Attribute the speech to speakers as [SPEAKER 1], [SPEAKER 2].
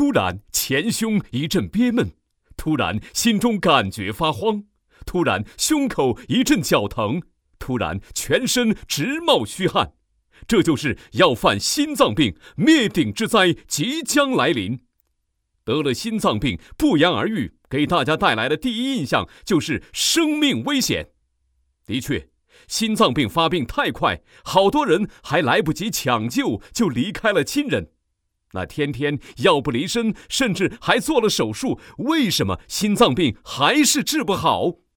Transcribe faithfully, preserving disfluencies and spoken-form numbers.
[SPEAKER 1] 突然前胸一阵憋闷，突然心中感觉发慌，突然胸口一阵绞疼，突然全身直冒虚汗。这就是要犯心脏病，灭顶之灾即将来临。得了心脏病，不言而喻，给大家带来的第一印象就是生命危险。的确，心脏病发病太快，好多人还来不及抢救就离开了亲人。那天天药不离身，甚至还做了手术，为什么心脏病还是治不好？